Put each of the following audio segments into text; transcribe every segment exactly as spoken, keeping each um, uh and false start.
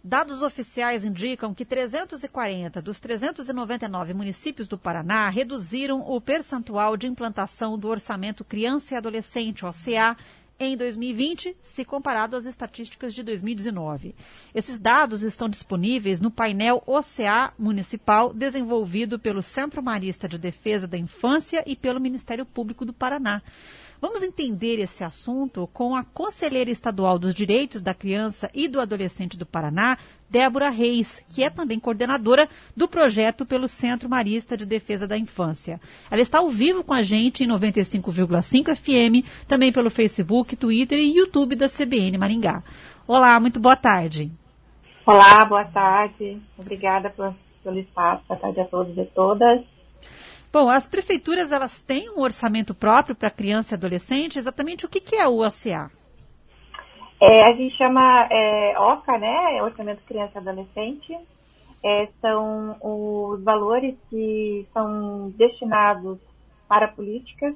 Dados oficiais indicam que trezentos e quarenta dos trezentos e noventa e nove municípios do Paraná reduziram o percentual de implantação do Orçamento Criança e Adolescente, O C A, em dois mil e vinte, se comparado às estatísticas de dois mil e dezenove. Esses dados estão disponíveis no painel O C A Municipal, desenvolvido pelo Centro Marista de Defesa da Infância e pelo Ministério Público do Paraná. Vamos entender esse assunto com a conselheira estadual dos Direitos da Criança e do Adolescente do Paraná, Débora Reis, que é também coordenadora do projeto pelo Centro Marista de Defesa da Infância. Ela está ao vivo com a gente em noventa e cinco vírgula cinco F M, também pelo Facebook, Twitter e YouTube da C B N Maringá. Olá, muito boa tarde. Olá, boa tarde. Obrigada pelo, pelo espaço. Boa tarde a todos e todas. Bom, as prefeituras, elas têm um orçamento próprio para criança e adolescente. Exatamente o que, que é o O C A? É, a gente chama é, O C A, né? Orçamento Criança e Adolescente. É, são os valores que são destinados para políticas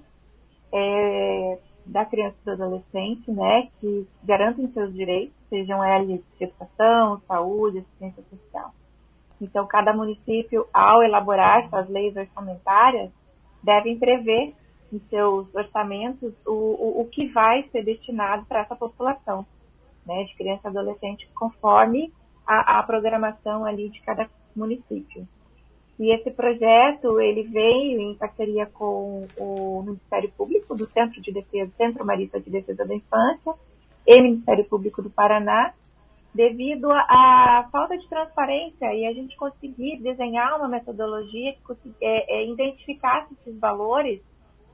é, da criança e do adolescente, né? Que garantem seus direitos, sejam eles de educação, saúde, assistência social. Então, cada município, ao elaborar suas leis orçamentárias, devem prever em seus orçamentos o, o, o que vai ser destinado para essa população, né, de criança e adolescente, conforme a, a programação ali de cada município. E esse projeto, ele veio em parceria com o Ministério Público do Centro de Defesa, Centro Marista de Defesa da Infância e Ministério Público do Paraná, devido à falta de transparência e a gente conseguir desenhar uma metodologia que é, é, identificasse esses valores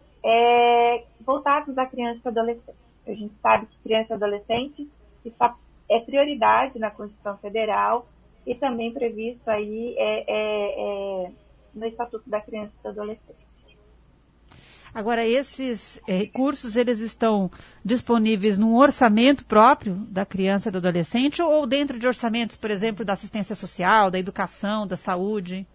é, voltados à criança e adolescente. A gente sabe que criança e adolescente está, é prioridade na Constituição Federal e também previsto aí é, é, é, no Estatuto da Criança e do Adolescente. Agora, esses eh, recursos, eles estão disponíveis num orçamento próprio da criança e do adolescente ou dentro de orçamentos, por exemplo, da assistência social, da educação, da saúde?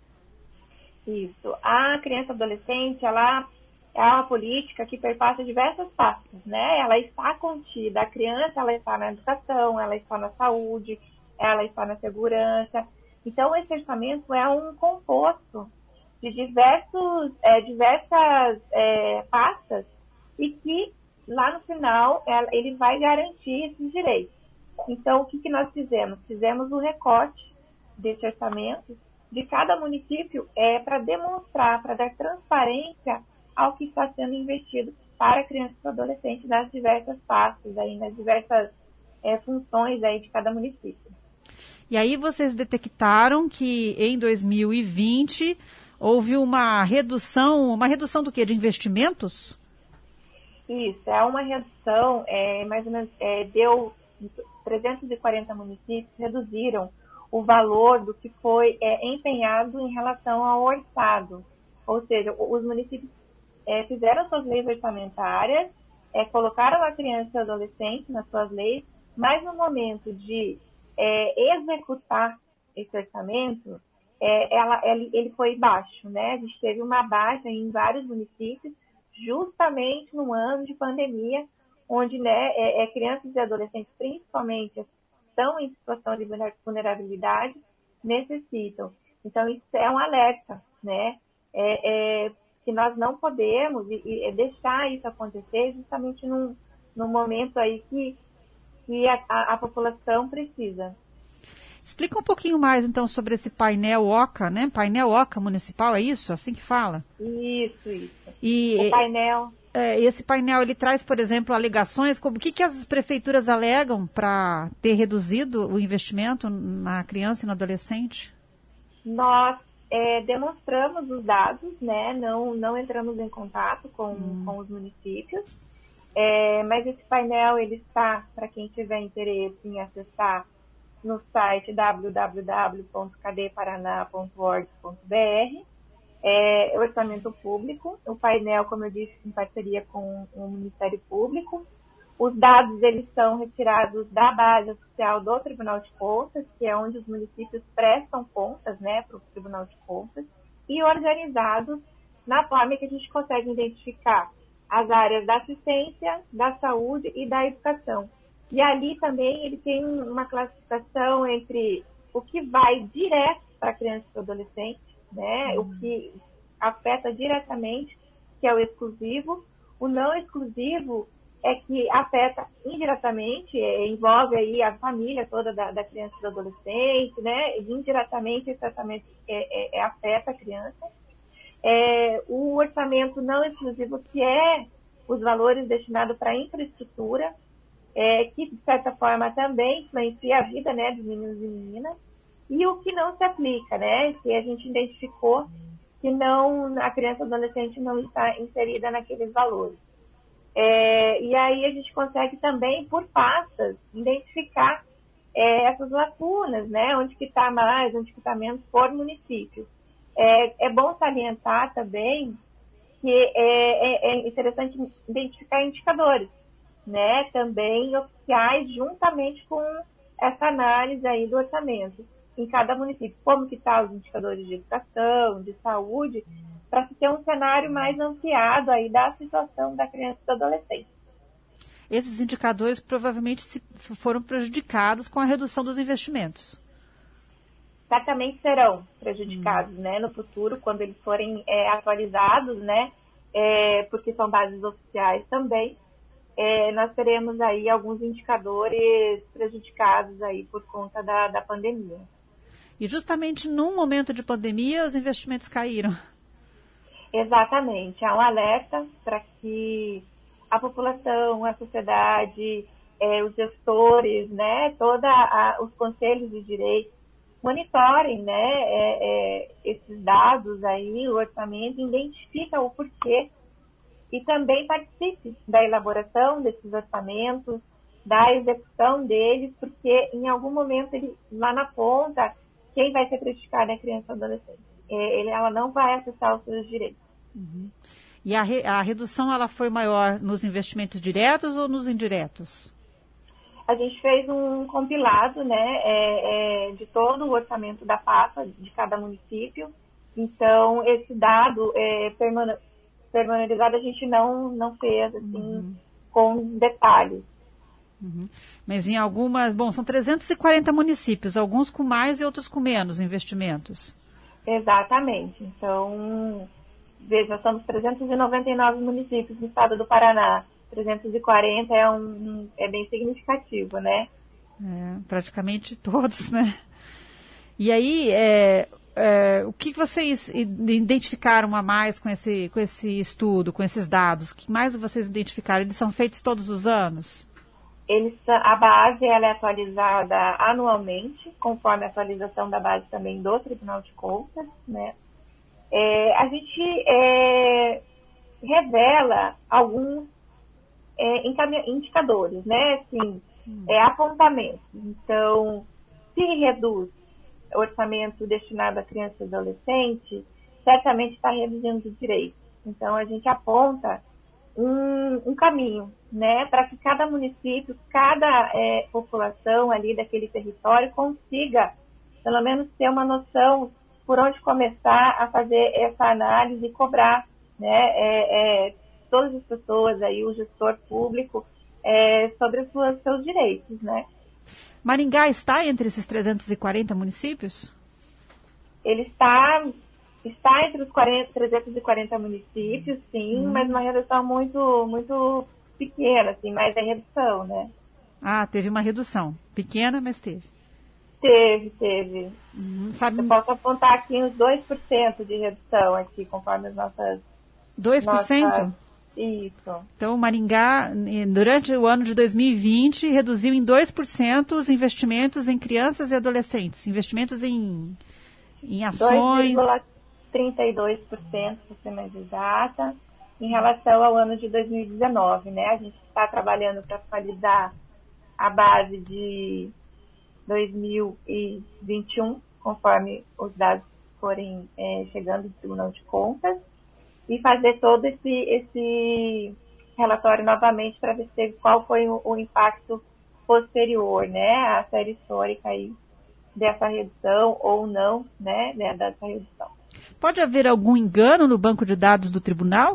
Isso. A criança e adolescente, ela é uma política que perpassa diversas pastas, né? Ela está contida. A criança, ela está na educação, ela está na saúde, ela está na segurança. Então, esse orçamento é um composto de diversos, é, diversas é, pastas e que, lá no final, ela, ele vai garantir esses direitos. Então, o que, que nós fizemos? Fizemos o recorte desse orçamento de cada município é, para demonstrar, para dar transparência ao que está sendo investido para crianças e adolescentes nas diversas pastas, aí, nas diversas é, funções aí de cada município. E aí vocês detectaram que em dois mil e vinte houve uma redução, uma redução do quê? De investimentos? Isso, é uma redução, é, mais ou menos, é, deu trezentos e quarenta municípios reduziram o valor do que foi é, empenhado em relação ao orçado. Ou seja, os municípios é, fizeram suas leis orçamentárias, é, colocaram a criança e o adolescente nas suas leis, mas no momento de é, executar esse orçamento, É, ela, ele, ele foi baixo, né? A gente teve uma baixa em vários municípios, justamente no ano de pandemia, onde né, é, é, crianças e adolescentes, principalmente, estão em situação de vulnerabilidade, necessitam. Então, isso é um alerta, né? É, é, que nós não podemos e, e deixar isso acontecer justamente num, num momento aí que, que a, a, a população precisa. Explica um pouquinho mais, então, sobre esse painel O C A, né? Painel O C A municipal, é isso? Assim que fala? Isso, isso. E o painel... É, esse painel, ele traz, por exemplo, alegações, como, o que, que as prefeituras alegam para ter reduzido o investimento na criança e no adolescente? Nós é, demonstramos os dados, né? Não, não entramos em contato com, hum. com os municípios, é, mas esse painel, ele está, para quem tiver interesse em acessar, no site w w w ponto c d paraná ponto org ponto b r, é orçamento público, o painel, como eu disse, em parceria com o Ministério Público. Os dados, eles são retirados da base oficial do Tribunal de Contas, que é onde os municípios prestam contas, né, para o Tribunal de Contas, e organizados na forma que a gente consegue identificar as áreas da assistência, da saúde e da educação. E ali também ele tem uma classificação entre o que vai direto para criança e adolescente, né? Uhum. O que afeta diretamente, que é o exclusivo. O não exclusivo é que afeta indiretamente, é, envolve aí a família toda da, da criança e do adolescente, né? E indiretamente esse tratamento é, é, é, afeta a criança. É, o orçamento não exclusivo, que é os valores destinados para infraestrutura, é, que de certa forma também influencia a vida, né, dos meninos e meninas. E o que não se aplica, né? Que a gente identificou que não, a criança e adolescente não está inserida naqueles valores. É, e aí a gente consegue também, por pastas, identificar é, essas lacunas, né? Onde que está mais, onde que está menos por município. É, é bom salientar também que é, é, é interessante identificar indicadores, né? Também oficiais, juntamente com essa análise aí do orçamento em cada município, como que estão os indicadores de educação, de saúde, para se ter um cenário mais ampliado aí da situação da criança e do adolescente. Esses indicadores provavelmente se foram prejudicados com a redução dos investimentos. Certamente serão prejudicados, hum. né, no futuro, quando eles forem é, atualizados, né, é, porque são bases oficiais também. É, nós teremos aí alguns indicadores prejudicados aí por conta da, da pandemia. E justamente num momento de pandemia, os investimentos caíram. Exatamente. Há um alerta para que a população, a sociedade, é, os gestores, né, toda a, os conselhos de direito monitorem, né, é, é, esses dados aí, o orçamento, identifica o porquê e também participe da elaboração desses orçamentos, da execução deles, porque em algum momento, ele, lá na ponta, quem vai ser prejudicado é a criança ou adolescente. Ele, ela não vai acessar os seus direitos. Uhum. E a, re, a redução ela foi maior nos investimentos diretos ou nos indiretos? A gente fez um compilado, né, é, é, de todo o orçamento da pasta de cada município. Então, esse dado é, permane- permanentizado a gente não, não fez assim, uhum. com detalhes. Uhum. Mas em algumas, bom, são trezentos e quarenta municípios, alguns com mais e outros com menos investimentos. Exatamente. Então, veja, somos trezentos e noventa e nove municípios no estado do Paraná. trezentos e quarenta é, um, é bem significativo, né? É, praticamente todos, né? E aí, é, é, o que vocês identificaram a mais com esse, com esse estudo, com esses dados? O que mais vocês identificaram? Eles são feitos todos os anos? Eles, a base ela é atualizada anualmente, conforme a atualização da base também do Tribunal de Contas, né? É, a gente é, revela alguns é, indicadores, né? Assim, hum. é, apontamentos. Então, se reduz o orçamento destinado a criança e adolescente, certamente está reduzindo os direitos. Então, a gente aponta um, um caminho, né, para que cada município, cada é, população ali daquele território consiga, pelo menos, ter uma noção por onde começar a fazer essa análise e cobrar, né, é, é, todas as pessoas aí, o gestor público, é, sobre os seus, seus direitos, né. Maringá está entre esses trezentos e quarenta municípios? Ele está... Está entre os quarenta, trezentos e quarenta municípios, sim, hum. mas uma redução muito, muito pequena, assim, mas é redução, né? Ah, teve uma redução. Pequena, mas teve. Teve, teve. Hum, sabe... Eu posso apontar aqui uns dois por cento de redução aqui, conforme as nossas... dois por cento? Nossas... Isso. Então, o Maringá, durante o ano de dois mil e vinte, reduziu em dois por cento os investimentos em crianças e adolescentes. Investimentos em, em ações... trinta e dois por cento, para ser mais exata, em relação ao ano de dois mil e dezenove, né? A gente está trabalhando para atualizar a base de dois mil e vinte e um, conforme os dados forem é, chegando do Tribunal de Contas, e fazer todo esse, esse relatório novamente para ver qual foi o, o impacto posterior, né? A série histórica aí dessa redução ou não, né? Dessa redução. Pode haver algum engano no banco de dados do Tribunal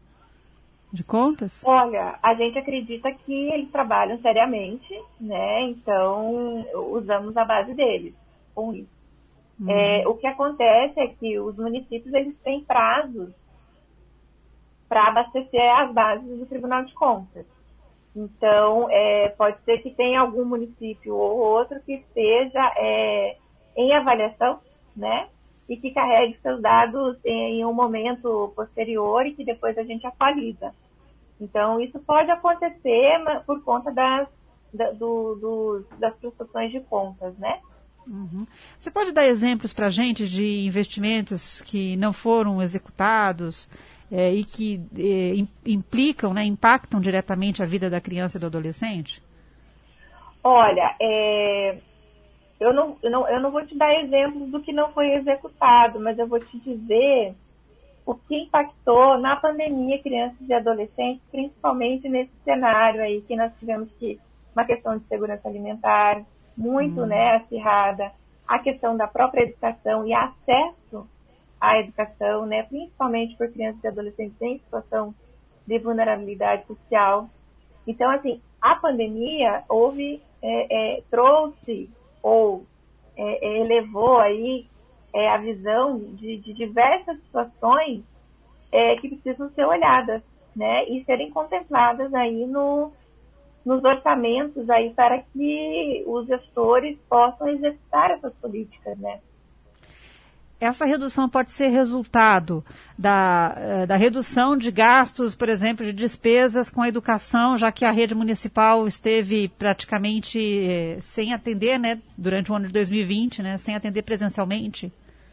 de Contas? Olha, a gente acredita que eles trabalham seriamente, né? Então, usamos a base deles. com isso. Uhum. É, o que acontece é que os municípios eles têm prazos para abastecer as bases do Tribunal de Contas. Então, é, pode ser que tenha algum município ou outro que esteja é, em avaliação, né? E que carregue seus dados em um momento posterior e que depois a gente atualiza. Então, isso pode acontecer por conta das, da, do, do, das prestações de contas, né? Uhum. Você pode dar exemplos para a gente de investimentos que não foram executados é, e que é, implicam, né, impactam diretamente a vida da criança e do adolescente? Olha, é, eu, não, eu, não, eu não vou te dar exemplos do que não foi executado, mas eu vou te dizer o que impactou na pandemia crianças e adolescentes, principalmente nesse cenário aí que nós tivemos que uma questão de segurança alimentar muito, hum. né, acirrada, a questão da própria educação e acesso à educação, né, principalmente por crianças e adolescentes em situação de vulnerabilidade social. Então, assim, a pandemia houve, é, é, trouxe ou é, elevou aí é, a visão de, de diversas situações é, que precisam ser olhadas, né, e serem contempladas aí no nos orçamentos aí para que os gestores possam executar essas políticas, né? Essa redução pode ser resultado da, da redução de gastos, por exemplo, de despesas com a educação, já que a rede municipal esteve praticamente eh, sem atender, né, durante o ano de dois mil e vinte, né, sem atender presencialmente?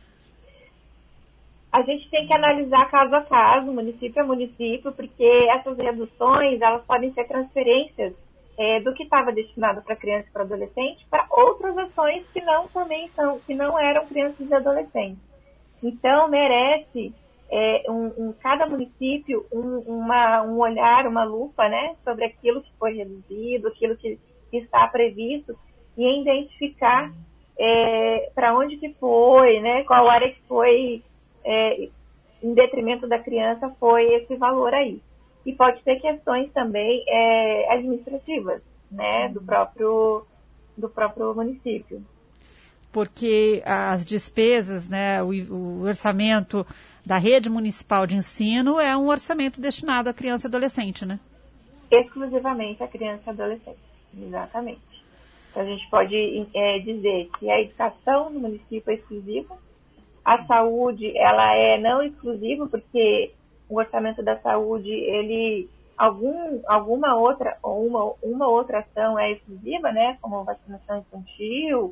A gente tem que analisar caso a caso, município a município, porque essas reduções, elas podem ser transferências é, do que estava destinado para criança e para adolescente para outras ações que não também são, que não eram crianças e adolescentes. Então, merece é, um, um, cada município um, uma, um olhar, uma lupa, né, sobre aquilo que foi reduzido, aquilo que, que está previsto e identificar é, para onde que foi, né, qual área que foi É, em detrimento da criança foi esse valor aí. E pode ter questões também é, administrativas, né, do próprio, do próprio município. Porque as despesas, né, o, o orçamento da rede municipal de ensino é um orçamento destinado à criança e adolescente, né? Exclusivamente à criança e adolescente, exatamente. Então a gente pode é, dizer que a educação no município é exclusiva. A saúde, ela é não exclusiva, porque o orçamento da saúde, ele, algum, alguma outra, ou uma, uma outra ação é exclusiva, né, como vacinação infantil,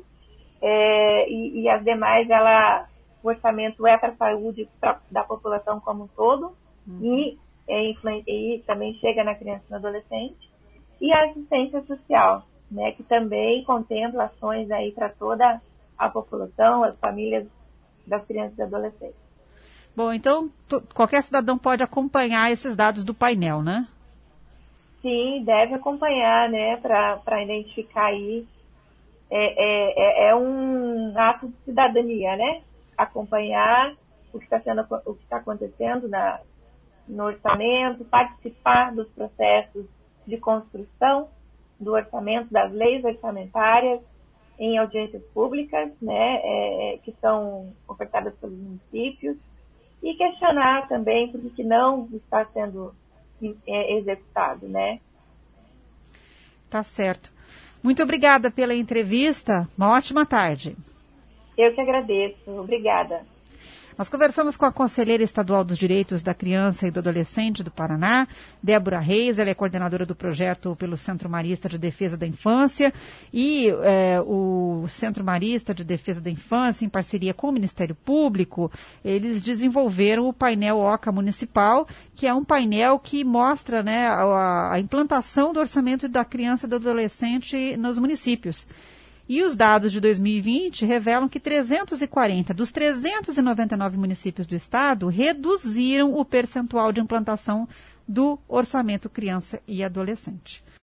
é, e, e as demais, ela, o orçamento é para a saúde pra, da população como um todo, uhum. e, é, e também chega na criança e no adolescente, e a assistência social, né, que também contempla ações aí para toda a população, as famílias das crianças e adolescentes. Bom, então qualquer cidadão pode acompanhar esses dados do painel, né? Sim, deve acompanhar, né, para identificar aí. É, é, é um ato de cidadania, né? Acompanhar o que está sendo, o que está acontecendo na, no orçamento, participar dos processos de construção do orçamento, das leis orçamentárias, em audiências públicas, né, é, que são ofertadas pelos municípios, e questionar também por que não está sendo é, executado, né? Tá certo. Muito obrigada pela entrevista. Uma ótima tarde. Eu que agradeço. Obrigada. Nós conversamos com a Conselheira Estadual dos Direitos da Criança e do Adolescente do Paraná, Débora Reis. Ela é coordenadora do projeto pelo Centro Marista de Defesa da Infância, e é, o Centro Marista de Defesa da Infância, em parceria com o Ministério Público, eles desenvolveram o painel OCA Municipal, que é um painel que mostra, né, a, a implantação do orçamento da criança e do adolescente nos municípios. E os dados de dois mil e vinte revelam que trezentos e quarenta dos trezentos e noventa e nove municípios do estado reduziram o percentual de implantação do orçamento criança e adolescente.